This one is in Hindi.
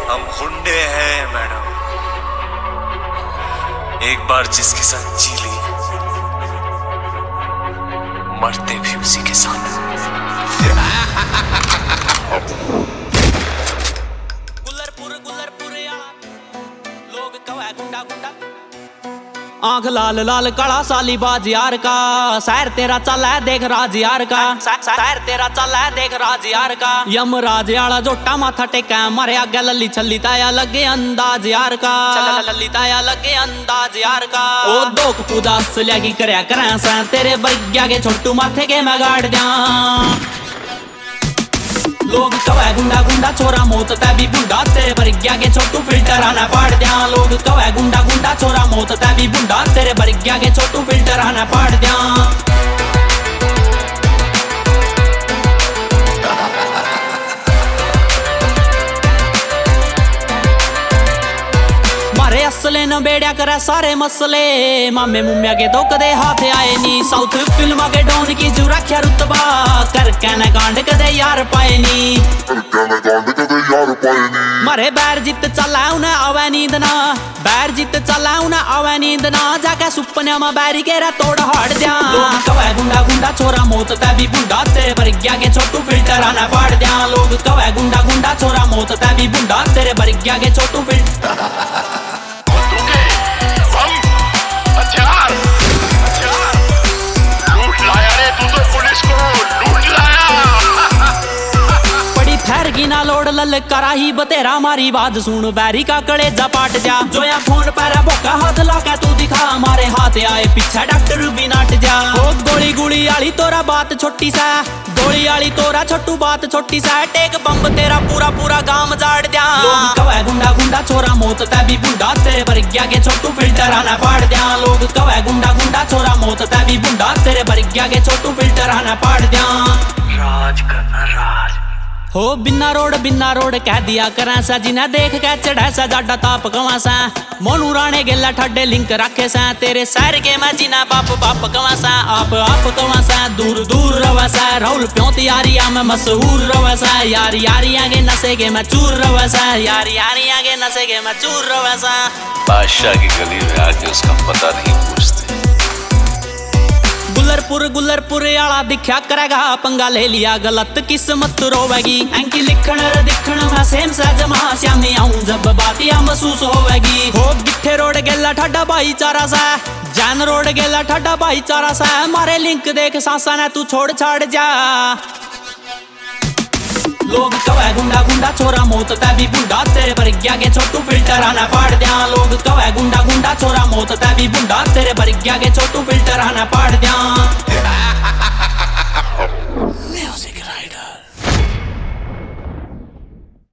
हम गुंडे हैं मैडम, एक बार जिसके साथ जी ली मरते भी उसी के साथ। लोग कहे गुंडा गुंडा, आंख लाल लाल काला साली बाज यार का, सैर तेरा चल है देख राज यार का, सैर तेरा चल है देख राज यार का। यम राज आला जोटा माथा टेका मारे आगे लली छली ताया लगे अंदाज यार का, लली ताया लगे अंदाज यार का। ओ दोक पूजा असलिया की करया करें सा तेरे बग्या के छोटू माथे के मैं गाड़ दिया। लोग कहे गुंडा गुंडा छोरा मौत तभी बुंडा तेरे बरग्या के छोटू फिल्टर आना पाड़ दिया। लोग कहे गुंडा गुंडा छोरा मौत तभी बुंडा तेरे बरग्या के छोटू फिल्टर आना पाड़ दिया। मारे असले न बेड़िया करे सारे मसले, मामे मुम्या के तो कदे हाथ आए नी। साउथ फिल्म के डॉन की जो रख्या रुतबा, कर कहने कांड कदे यार पाए नी। मारे बैर जित चला उन्हें आवे नींद ना, बैर जित चला उन्हें आवे नींद ना। जाके सुपने में बैरी के रे तोड़ हाड़ दिया। लोग कहे गुंडा गुंडा छोरा मौत तभी बुंडा तेरे बरग्या के छोटू फिल्टर आना पाड़ दिया। लोग कहे गुंडा गुंडा छोरा मौत तभी बुंडा तेरे बरग्या के छोटू फिल्टर। ना लोड ललकारा ही बतेरा मारी बात सुन बैरी का कलेजा पाट जा। जो या फोन पर भोका हाथ लाके तू दिखा मारे हाथ आए पीछे डॉक्टर भी नाट जा। ओ गोली गोली आली तोरा बात छोटी सा, गोली आली तोरा छोटू बात छोटी सा। टेक बम्ब तेरा पूरा पूरा गांव जाड़ दिया। लोग कहे गुंडा गुंडा छोरा मौत तभी बुंडा तेरे बरग्या के छोटू फिल्टर आना पाड़ दिया। लोग कहे गुंडा गुंडा छोरा मौत तभी बुंडा तेरे बरग्या के छोटू फिल्टर आना पाड़ दिया। राज करना राज हो बिना रोड कह दिया करें सा, जिन्हें देख के चढ़ा सा जाडा ताप कवा सा। मोनू राणे गेला ठाडे लिंक रखे सा, तेरे सैर के मैं जिना बाप बाप कवा सा। आप कवा सा दूर दूर रवा सा, राहुल प्योंत यारिया में मशहूर रवा सा। यार यारिया के नशे के मैं चूर रवा सा, यार यारिया के नशे के मैं चूर रवा सा। बादशाह की गली में आके उसका पता नहीं पूछते। गुलरपुर आला दिखा करेगा पंगा ले लिया गलत किस्मत रोवेगी। एंकी लिखण में सेम सा जमा श्यामी आऊं जब बात या महसूस होवेगी। हो गिट्ठे रोड गेला ठाडा भाईचारा सा, जान रोड गेला ठाडा भाईचारा सा। मारे लिंक देख सांसा ने तू छोड़ छाड़ जा। लोग कहे गुंडा गुंडा छोरा मौत तभी बुंडा तेरे बरग्या के छोटू फिल्टर आना पाड़ दिया। लोग कहे गुंडा गुंडा छोरा मौत तभी बुंडा तेरे बरग्या के छोटू फिल्टर आना पाड़ दिया।